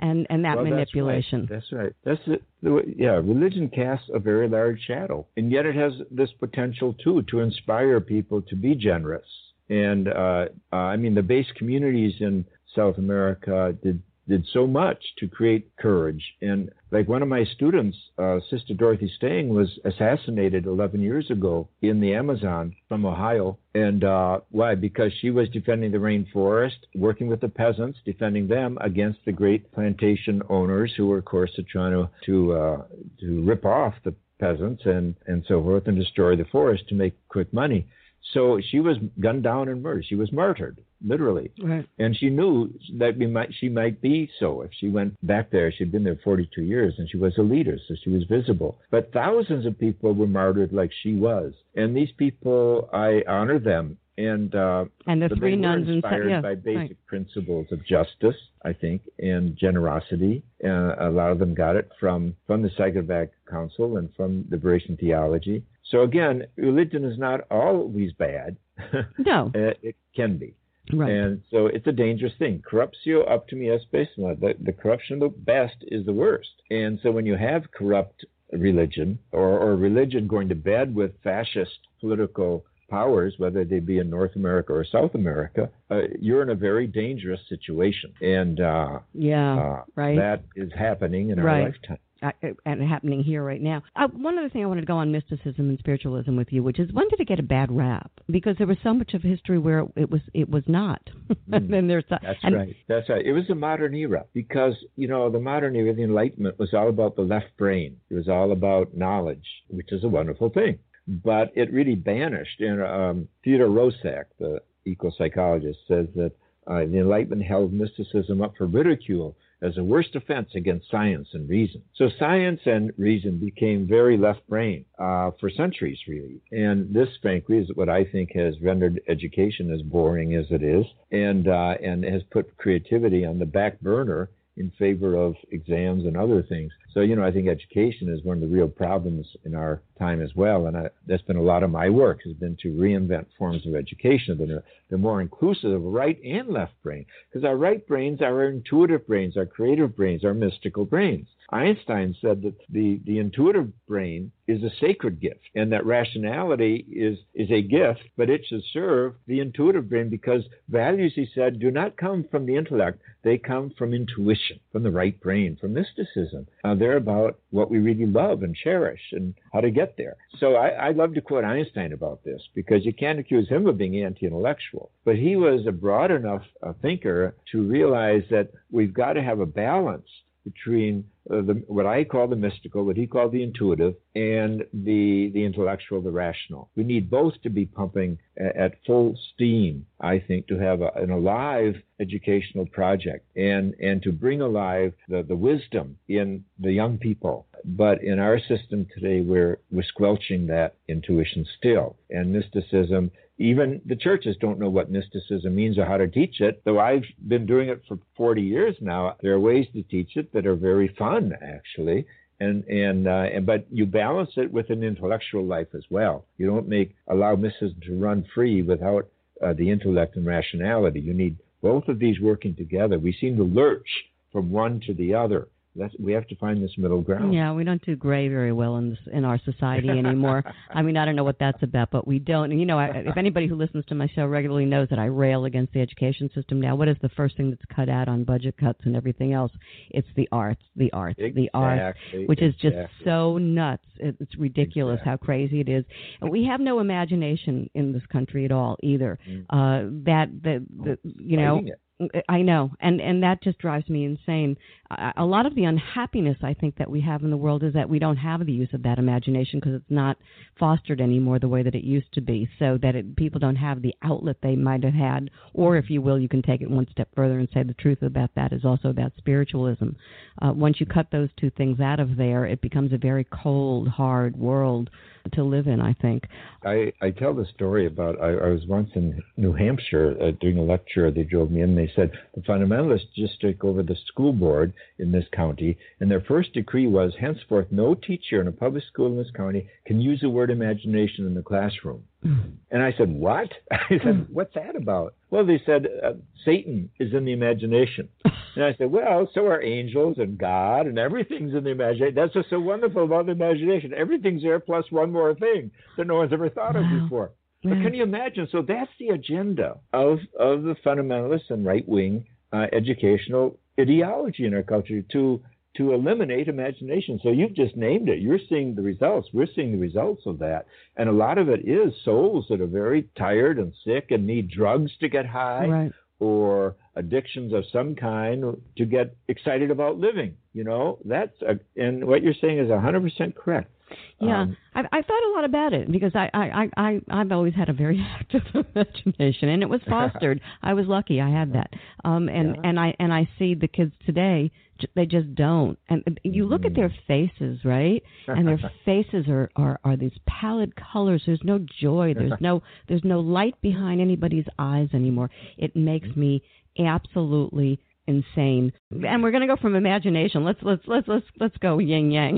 and, and that well, manipulation. That's right. That's right. That's it. Yeah, religion casts a very large shadow, and yet it has this potential too to inspire people to be generous. And uh, uh, I mean, the base communities in South America did did so much to create courage. And like one of my students, uh, Sister Dorothy Stang, was assassinated eleven years ago in the Amazon from Ohio. And uh, why? Because she was defending the rainforest, working with the peasants, defending them against the great plantation owners who were, of course, trying to to, uh, to rip off the peasants and, and so forth and destroy the forest to make quick money. So she was gunned down and murdered. She was martyred, literally. Right. And she knew that we might, she might be so. If she went back there, she'd been there forty-two years, and she was a leader, so she was visible. But thousands of people were martyred like she was. And these people, I honor them. And uh, and the three they nuns were inspired yeah, by basic right. principles of justice, I think, and generosity. Uh, a lot of them got it from, from the Psychovac Council and from liberation theology. So again, religion is not always bad. No. It can be. Right. And so it's a dangerous thing. Corruptio optimi est basima. The, the corruption of the best is the worst. And so when you have corrupt religion or, or religion going to bed with fascist political powers, whether they be in North America or South America, uh, you're in a very dangerous situation. And uh, yeah, uh, right. that is happening in right. our lifetime. Uh, and happening here right now. Uh, one other thing I wanted to go on mysticism and spiritualism with you, which is, when did it get a bad rap? Because there was so much of history where it was it was not. Mm, and there's that's and, right. That's right. It was a modern era because, you know, the modern era, the Enlightenment, was all about the left brain. It was all about knowledge, which is a wonderful thing. But it really banished. And um, Theodore Roszak, the eco-psychologist, says that uh, the Enlightenment held mysticism up for ridicule as a worst offense against science and reason. So science and reason became very left-brain uh, for centuries, really. And this, frankly, is what I think has rendered education as boring as it is, and uh, and has put creativity on the back burner in favor of exams and other things. So, you know, I think education is one of the real problems in our time as well. And I, that's been a lot of my work, has been to reinvent forms of education that are they're more inclusive of right and left brain. Because our right brains are our intuitive brains, our creative brains, our mystical brains. Einstein said that the, the intuitive brain is a sacred gift, and that rationality is, is a gift, but it should serve the intuitive brain because values, he said, do not come from the intellect. They come from intuition, from the right brain, from mysticism. Uh, they're about what we really love and cherish and how to get there. So I, I love to quote Einstein about this because you can't accuse him of being anti-intellectual. But he was a broad enough uh, thinker to realize that we've got to have a balance between uh, the, what I call the mystical, what he called the intuitive, and the the intellectual, the rational. We need both to be pumping at, at full steam, I think, to have a, an alive educational project and, and to bring alive the, the wisdom in the young people. But in our system today, we're, we're squelching that intuition still. And mysticism, even the churches don't know what mysticism means or how to teach it, though I've been doing it for forty years now. There are ways to teach it that are very fun, actually. And and, uh, and but you balance it with an intellectual life as well. You don't make allow mysticism to run free without uh, the intellect and rationality. You need both of these working together. We seem to lurch from one to the other. That's, we have to find this middle ground. Yeah, we don't do gray very well in this, in our society anymore. I mean, I don't know what that's about, but we don't. And, you know, I, if anybody who listens to my show regularly knows that I rail against the education system now. What is the first thing that's cut out on budget cuts and everything else? It's the arts, the arts, exactly, the arts, which is exactly. just so nuts. It's ridiculous exactly. how crazy it is. And we have no imagination in this country at all either. Mm. Uh, that, the, the you know... I know, and and that just drives me insane. A lot of the unhappiness, I think, that we have in the world is that we don't have the use of that imagination because it's not fostered anymore the way that it used to be, so that it, people don't have the outlet they might have had. Or, if you will, you can take it one step further and say the truth about that is also about spiritualism. Uh, once you cut those two things out of there, it becomes a very cold, hard world to live in, I think. I, I tell the story about, I, I was once in New Hampshire uh, doing a lecture. They drove me in. They said the fundamentalists just took over the school board in this county, and their first decree was, henceforth, no teacher in a public school in this county can use the word imagination in the classroom. Mm. And I said, what? I said, what's that about? well, they said uh, Satan is in the imagination. And I said, well, so are angels and God, and everything's in the imagination. That's what's so wonderful about the imagination. Everything's there plus one more thing that no one's ever thought wow. of before. Yeah. But can you imagine? So that's the agenda of, of the fundamentalists and right-wing uh, educational ideology in our culture, to to eliminate imagination. So you've just named it. You're seeing the results. We're seeing the results of that. And a lot of it is souls that are very tired and sick and need drugs to get high, right. or addictions of some kind to get excited about living. You know, that's a, and what you're saying is one hundred percent correct. Yeah, um, I've, I've thought a lot about it because I, I, I, I've always had a very active imagination, and it was fostered. I was lucky; I had that. Um, and, yeah. and I and I see the kids today; they just don't. And you look mm. at their faces, right? And their faces are, are, are these pallid colors. There's no joy. There's no there's no light behind anybody's eyes anymore. It makes me absolutely insane. And we're going to go from imagination. Let's let's let's let's let's go yin yang.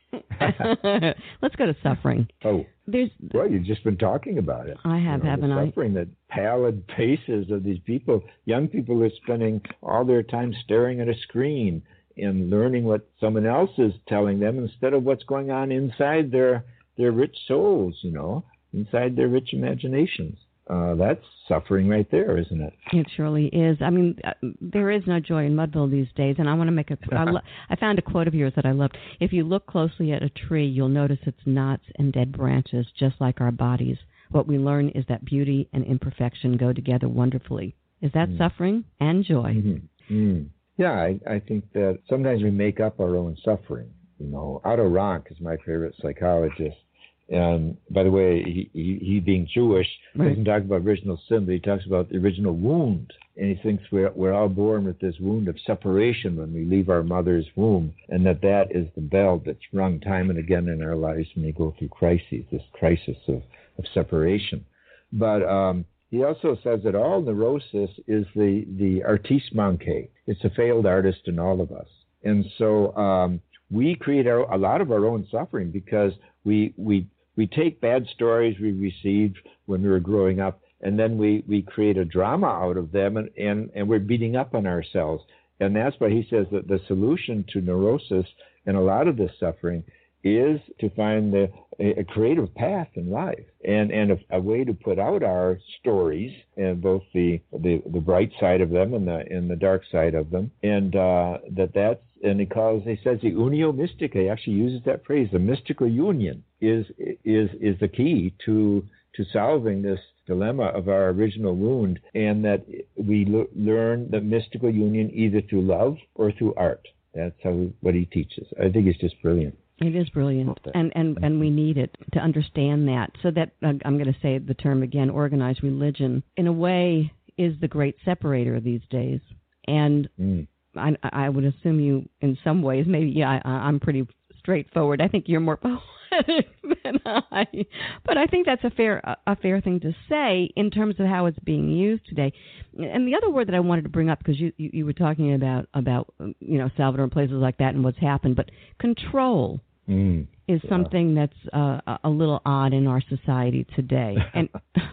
Let's go to suffering. Oh, there's. Well, you've just been talking about it. I have, you know, haven't the I? Suffering, the pallid faces of these people, young people who are spending all their time staring at a screen and learning what someone else is telling them instead of what's going on inside their their rich souls. You know, inside their rich imaginations. Uh, that's suffering right there, isn't it? It surely is. I mean, uh, there is no joy in Mudville these days, and I want to make a. I, lo- I found a quote of yours that I loved. If you look closely at a tree, you'll notice its knots and dead branches, just like our bodies. What we learn is that beauty and imperfection go together wonderfully. Is that mm. suffering and joy? Mm-hmm. Mm. Yeah, I, I think that sometimes we make up our own suffering. You know, Otto Rank is my favorite psychologist. And by the way, he, he, he being Jewish, right. doesn't talk about original sin, but he talks about the original wound. And he thinks we're, we're all born with this wound of separation when we leave our mother's womb, and that that is the bell that's rung time and again in our lives when we go through crises, this crisis of, of separation. But um, he also says that all neurosis is the, the artiste manqué. It's a failed artist in all of us. And so um, we create our, a lot of our own suffering because we we We take bad stories we received when we were growing up, and then we, we create a drama out of them, and, and, and we're beating up on ourselves. And that's why he says that the solution to neurosis and a lot of this suffering is to find the, a, a creative path in life and, and a, a way to put out our stories, and both the, the, the bright side of them and the, and the dark side of them, and uh, that that's And he calls, he says, the unio mystica. He actually uses that phrase. The mystical union is is is the key to to solving this dilemma of our original wound, and that we l- learn the mystical union either through love or through art. That's how what he teaches. I think it's just brilliant. It is brilliant, and, and, and we need it to understand that. So that, uh, I'm going to say the term again, organized religion, in a way, is the great separator these days. And mm. I, I would assume you, in some ways, maybe, yeah, I, I'm pretty straightforward. I think you're more poetic than I. But I think that's a fair a fair thing to say in terms of how it's being used today. And the other word that I wanted to bring up, because you, you, you were talking about, about, you know, Salvador and places like that and what's happened, but control mm, is yeah. something that's uh, a little odd in our society today. And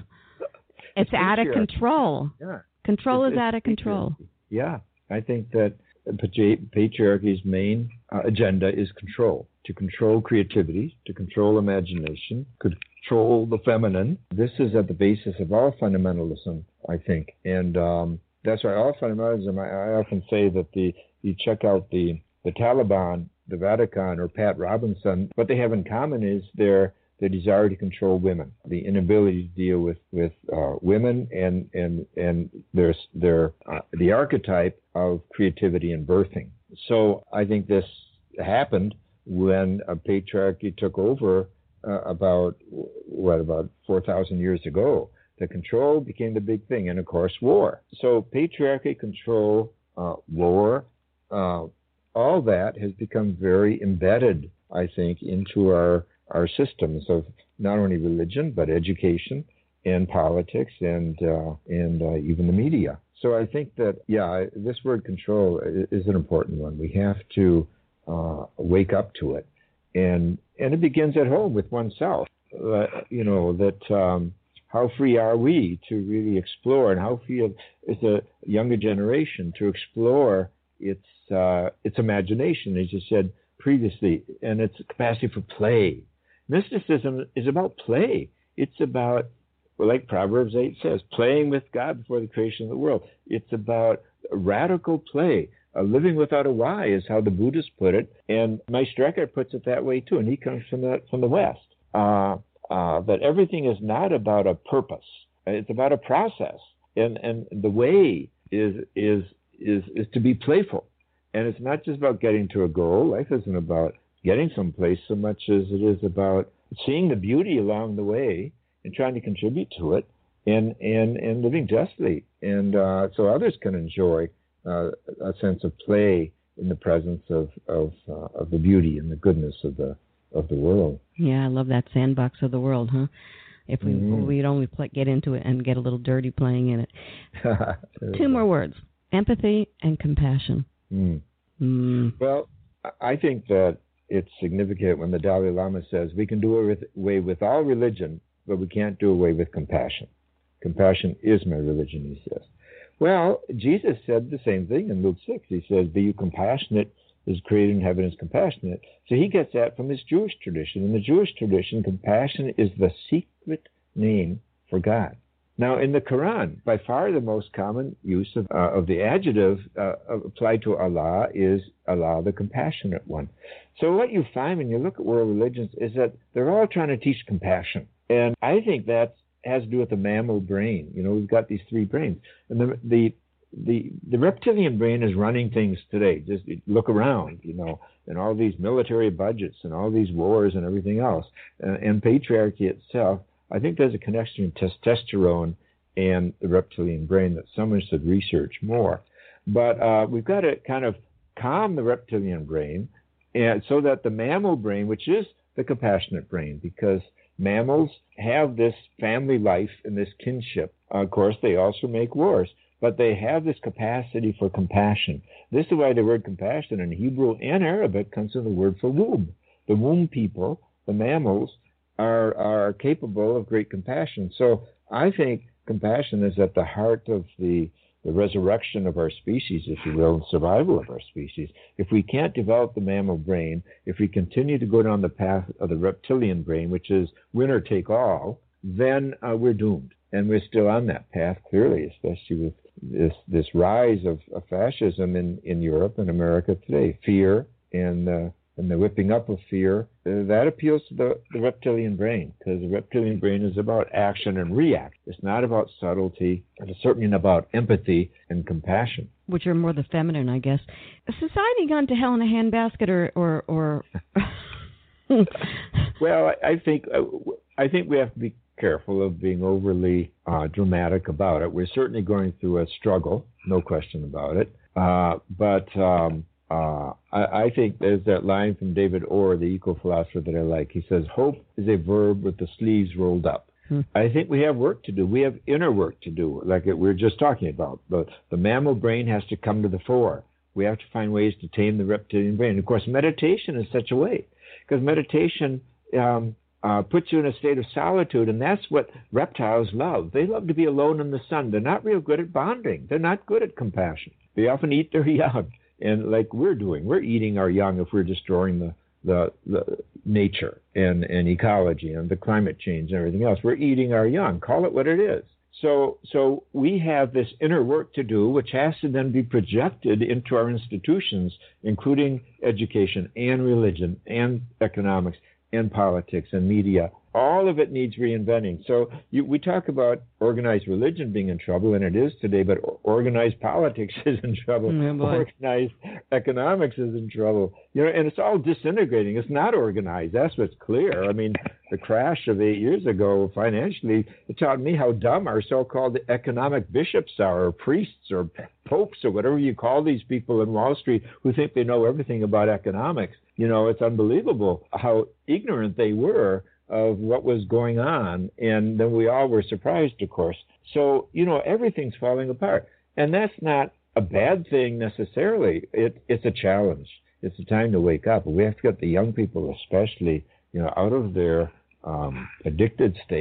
it's, it's out of control. Yeah. Control it's, is it's, out of control. Yeah. I think that patriarchy's main uh, agenda is control, to control creativity, to control imagination, control the feminine. This is at the basis of all fundamentalism, I think. And um, that's why all fundamentalism, I, I often say that the you check out the, the Taliban, the Vatican, or Pat Robinson, what they have in common is their the desire to control women, the inability to deal with with uh, women, and and and their their uh, the archetype of creativity and birthing. So I think this happened when a patriarchy took over uh, about what about four thousand years ago. The control became the big thing, and of course war. So patriarchy, control, uh, war, uh, all that has become very embedded, I think, into our our systems of not only religion, but education and politics and uh, and uh, even the media. So I think that, yeah, this word control is an important one. We have to uh, wake up to it. And and it begins at home with oneself. Uh, you know, that um, how free are we to really explore, and how free is the younger generation to explore its uh, its imagination, as you said previously, and its capacity for play. Mysticism is about play. It's about, well, like Proverbs eight says, playing with God before the creation of the world. It's about radical play. Uh, living without a why is how the Buddhists put it, and Meister Eckhart puts it that way too, and he comes from the, from the West. Uh, uh, that everything is not about a purpose; it's about a process, and and the way is is is is to be playful, and it's not just about getting to a goal. Life isn't about getting someplace so much as it is about seeing the beauty along the way and trying to contribute to it, and and and living justly, and uh, so others can enjoy uh, a sense of play in the presence of of uh, of the beauty and the goodness of the of the world. Yeah, I love that sandbox of the world, huh? If we mm-hmm. we'd only play, get into it and get a little dirty playing in it. Two more words: empathy and compassion. Mm. Mm. Well, I think that it's significant when the Dalai Lama says we can do away with all religion, but we can't do away with compassion. Compassion is my religion, he says. Well, Jesus said the same thing in Luke six. He says, be you compassionate as created in heaven is compassionate. So he gets that from his Jewish tradition. In the Jewish tradition, compassion is the secret name for God. Now, in the Quran, by far the most common use of, uh, of the adjective uh, applied to Allah is Allah, the compassionate one. So what you find when you look at world religions is that they're all trying to teach compassion. And I think that has to do with the mammal brain. You know, we've got these three brains. And the the the, the reptilian brain is running things today. Just look around, you know, and all these military budgets and all these wars and everything else. Uh, and patriarchy itself, I think there's a connection to testosterone and the reptilian brain that someone should research more. But uh, we've got to kind of calm the reptilian brain, and so that the mammal brain, which is the compassionate brain, because mammals have this family life and this kinship. Uh, of course, they also make wars, but they have this capacity for compassion. This is why the word compassion in Hebrew and Arabic comes from the word for womb. The womb people, the mammals, are are capable of great compassion. So I think compassion is at the heart of the, the resurrection of our species, if you will, and survival of our species. If we can't develop the mammal brain, if we continue to go down the path of the reptilian brain, which is winner take all, then uh, we're doomed. And we're still on that path, clearly, especially with this this rise of, of fascism in, in Europe and America today. Fear and uh, and the whipping up of fear, uh, that appeals to the, the reptilian brain, because the reptilian brain is about action and react. It's not about subtlety, and it's certainly not about empathy and compassion. Which are more the feminine, I guess. Is society gone to hell in a handbasket, or... or, or... Well, I, I think uh, I think we have to be careful of being overly uh, dramatic about it. We're certainly going through a struggle, no question about it. Uh, but um, uh, I, I think there's that line from David Orr, the eco-philosopher, that I like. He says, hope is a verb with the sleeves rolled up. Hmm. I think we have work to do. We have inner work to do, like we were just talking about. The, the mammal brain has to come to the fore. We have to find ways to tame the reptilian brain. Of course, meditation is such a way, because meditation um, uh, puts you in a state of solitude, and that's what reptiles love. They love to be alone in the sun. They're not real good at bonding. They're not good at compassion. They often eat their young, and like we're doing, we're eating our young if we're destroying the the, the nature and, and ecology and the climate change and everything else. We're eating our young. Call it what it is. So so we have this inner work to do, which has to then be projected into our institutions, including education and religion and economics and politics and media. All of it needs reinventing. So you, we talk about organized religion being in trouble, and it is today, but organized politics is in trouble. Oh, organized economics is in trouble. You know, and it's all disintegrating. It's not organized. That's what's clear. I mean, the crash of eight years ago financially, it taught me how dumb our so-called economic bishops are, or priests, or popes, or whatever you call these people in Wall Street who think they know everything about economics. You know, it's unbelievable how ignorant they were of what was going on, and then we all were surprised, of course. So, you know, everything's falling apart. And that's not a bad thing necessarily. It, it's a challenge. It's a time to wake up. We have to get the young people especially, you know, out of their um, addicted state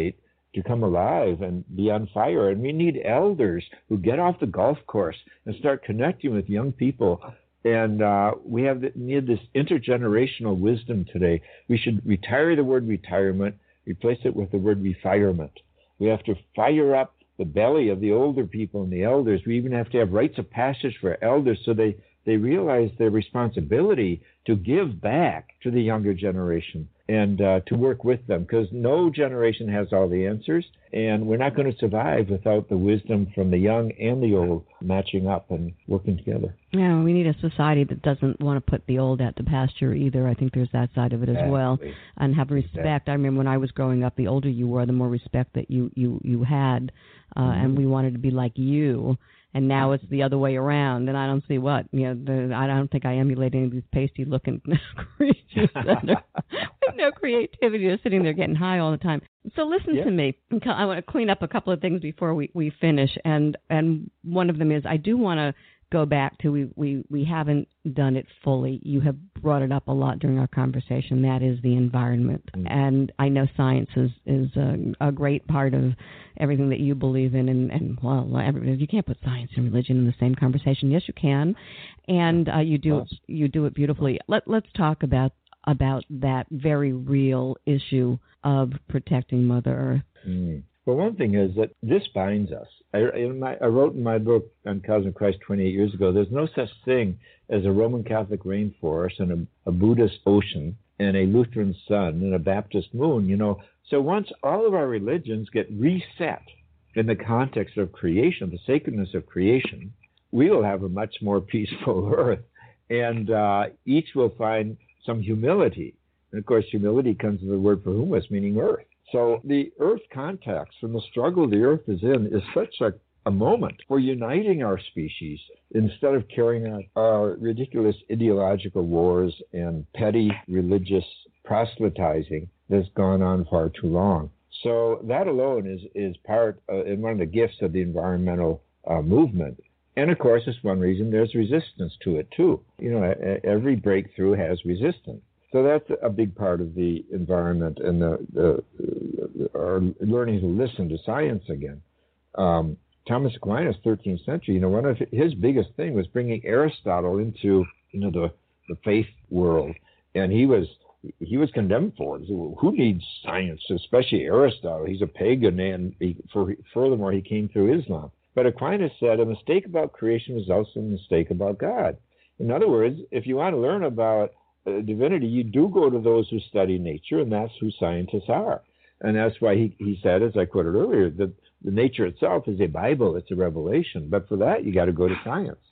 to come alive and be on fire. And we need elders who get off the golf course and start connecting with young people. And uh, we have the, need this intergenerational wisdom today. We should retire the word retirement, replace it with the word refirement. We have to fire up the belly of the older people and the elders. We even have to have rites of passage for elders so they, they realize their responsibility to give back to the younger generation and uh, to work with them, because no generation has all the answers, and we're not going to survive without the wisdom from the young and the old matching up and working together. Yeah, we need a society that doesn't want to put the old out to pasture either. I think there's that side of it as exactly. well. And have respect. Exactly. I remember when I was growing up, the older you were, the more respect that you, you, you had, uh, mm-hmm. and we wanted to be like you. And now it's the other way around, and I don't see what. You know, the, I don't think I emulate any of these pasty-looking creatures that are, with no creativity. They're sitting there getting high all the time. So listen yeah. to me. I want to clean up a couple of things before we, we finish, and and one of them is I do want to go back to we, we, we haven't done it fully. You have brought it up a lot during our conversation. That is the environment. Mm-hmm. And I know science is, is a, a great part of everything that you believe in. And, and well, every, you can't put science and religion in the same conversation. Yes, you can. And uh, you do it, you do it beautifully. Let, let's talk about, about that very real issue of protecting Mother Earth. Mm. Well, one thing is that this binds us. I, in my, I wrote in my book on Cosmic Christ twenty-eight years ago, there's no such thing as a Roman Catholic rainforest and a, a Buddhist ocean and a Lutheran sun and a Baptist moon, you know. So once all of our religions get reset in the context of creation, the sacredness of creation, we will have a much more peaceful earth. And uh, each will find some humility. And, of course, humility comes from the word for humus, meaning earth. So the earth context and the struggle the earth is in is such a, a moment for uniting our species instead of carrying out our ridiculous ideological wars and petty religious proselytizing that's gone on far too long. So that alone is, is part uh, and one of the gifts of the environmental uh, movement. And, of course, it's one reason there's resistance to it, too. You know, every breakthrough has resistance. So that's a big part of the environment and the, the, the our learning to listen to science again. Um, Thomas Aquinas, thirteenth century, you know, one of his biggest thing was bringing Aristotle into, you know, the, the faith world, and he was he was condemned for it. Who needs science, especially Aristotle? He's a pagan, and he, for, furthermore, he came through Islam. But Aquinas said a mistake about creation is also a mistake about God. In other words, if you want to learn about Uh, divinity, you do go to those who study nature, and that's who scientists are. And that's why he, he said, as I quoted earlier, that the nature itself is a Bible, it's a revelation. But for that, you got to go to science.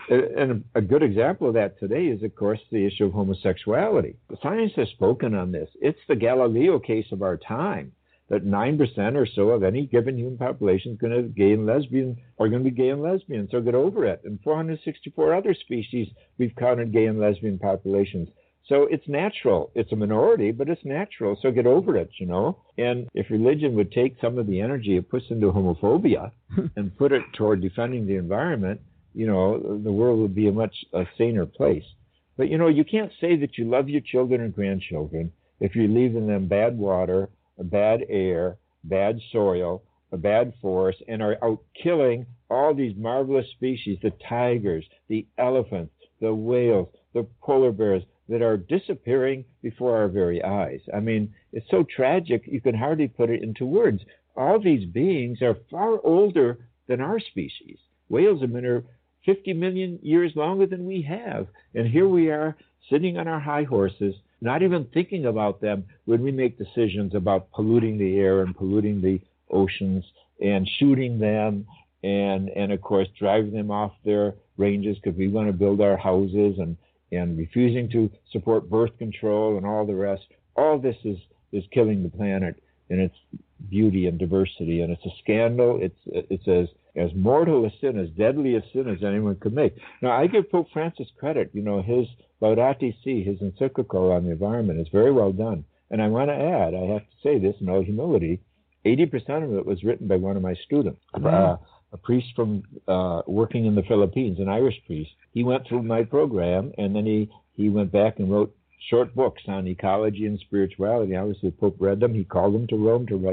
And a good example of that today is, of course, the issue of homosexuality. Science has spoken on this. It's the Galileo case of our time, that nine percent or so of any given human population is going to be gay and lesbian, or going to be gay and lesbian. So get over it. And four hundred sixty-four other species, we've counted gay and lesbian populations. So it's natural. It's a minority, but it's natural. So get over it, you know. And if religion would take some of the energy it puts into homophobia and put it toward defending the environment, you know, the world would be a much a saner place. But, you know, you can't say that you love your children and grandchildren if you're leaving them bad water, bad air, bad soil, a bad forest, and are out killing all these marvelous species, the tigers, the elephants, the whales, the polar bears, that are disappearing before our very eyes. I mean, it's so tragic, you can hardly put it into words. All these beings are far older than our species. Whales have been here fifty million years longer than we have. And here we are sitting on our high horses, not even thinking about them when we make decisions about polluting the air and polluting the oceans and shooting them and, and of course, driving them off their ranges because we want to build our houses and and refusing to support birth control and all the rest. All this is, is killing the planet in its beauty and diversity, and it's a scandal. It's it's as, as mortal a sin, as deadly a sin as anyone could make. Now, I give Pope Francis credit. You know, his Laudato Si, his encyclical on the environment, is very well done. And I want to add, I have to say this in all humility, eighty percent of it was written by one of my students. Mm-hmm. Uh, a priest from uh, working in the Philippines, an Irish priest. He went through my program, and then he, he went back and wrote short books on ecology and spirituality. Obviously, the Pope read them. He called him to Rome to write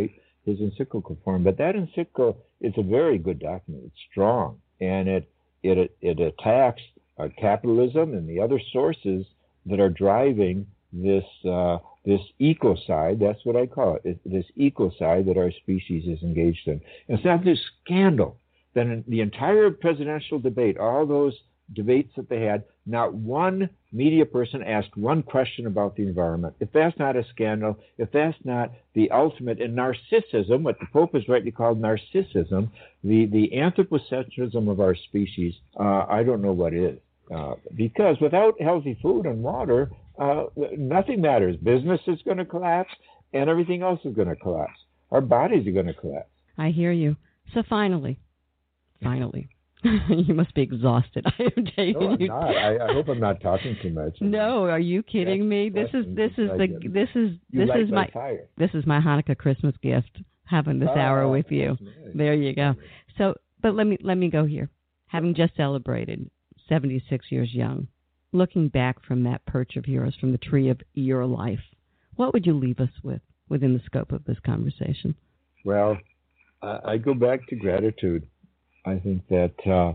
his encyclical form. But that encyclical is a very good document. It's strong, and it it it attacks uh, capitalism and the other sources that are driving this uh, this ecocide. That's what I call it. It's this ecocide that our species is engaged in. And it's not this scandal. Then in the entire presidential debate, all those debates that they had, not one media person asked one question about the environment. If that's not a scandal, if that's not the ultimate in narcissism, what the Pope has rightly called narcissism, the, the anthropocentrism of our species, uh, I don't know what is. Uh, because without healthy food and water, uh, nothing matters. Business is going to collapse, and everything else is going to collapse. Our bodies are going to collapse. I hear you. So finally, finally, you must be exhausted. I am taking no, I'm you. not. I, I hope I'm not talking too much. No, are you kidding me? This is this is the this is this is my fire. this is my Hanukkah Christmas gift. Having this oh, hour with you. Nice. There you go. So, but let me let me go here. Having just celebrated seventy-six years young, looking back from that perch of heroes, from the tree of your life, what would you leave us with within the scope of this conversation? Well, uh, I go back to gratitude. I think that uh,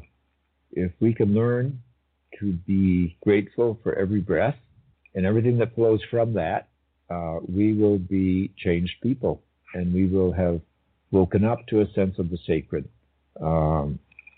if we can learn to be grateful for every breath and everything that flows from that, uh, we will be changed people, and we will have woken up to a sense of the sacred. Um,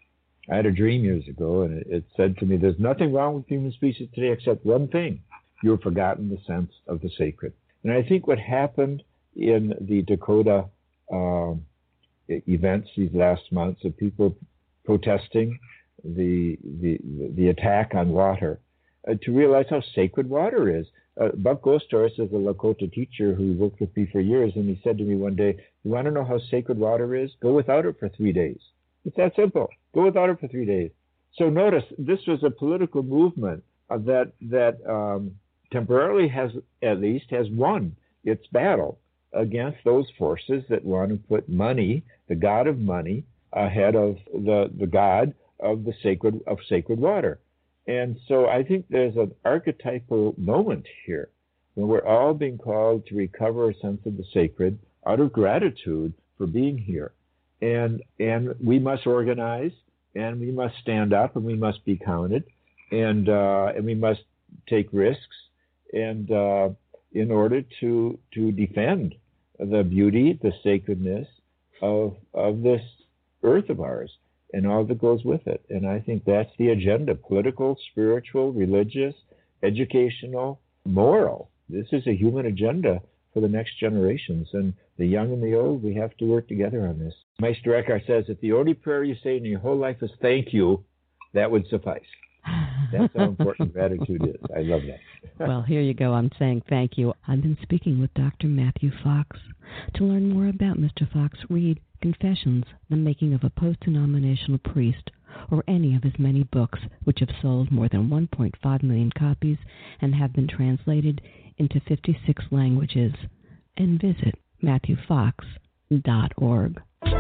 I had a dream years ago, and it, it said to me, there's nothing wrong with human species today except one thing. You've forgotten the sense of the sacred. And I think what happened in the Dakota um, events these last months of people protesting the the, the attack on water, uh, to realize how sacred water is. Uh, Buck Gostorz is a Lakota teacher who worked with me for years, and he said to me one day, you want to know how sacred water is? Go without it for three days. It's that simple. Go without it for three days. So notice, this was a political movement uh, that that um, temporarily has, at least, has won its battle against those forces that want to put money, the god of money, ahead of the, the god of the sacred of sacred water. And so I think there's an archetypal moment here when we're all being called to recover a sense of the sacred out of gratitude for being here. And and we must organize, and we must stand up, and we must be counted, and uh, and we must take risks, and uh, in order to to defend the beauty, the sacredness of of this earth of ours, and all that goes with it. And I think that's the agenda: political, spiritual, religious, educational, moral. This is a human agenda for the next generations, and the young and the old, we have to work together on this. Meister Eckhart says, if the only prayer you say in your whole life is thank you, that would suffice. That's how important gratitude is. I love that. Well, here you go. I'm saying thank you. I've been speaking with Doctor Matthew Fox. To learn more about Mister Fox, read Confessions, The Making of a Post-Denominational Priest, or any of his many books, which have sold more than one point five million copies and have been translated into fifty-six languages. And visit matthew fox dot org.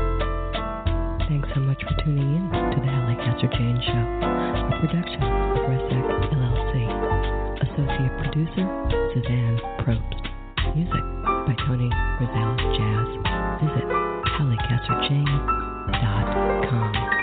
Thanks so much for tuning in to the Hallie Casser-Jane Show, a production of ResEc L L C. Associate producer, Suzanne Probst. Music by Tony Rosales Jazz. Visit hallie casser jane dot com.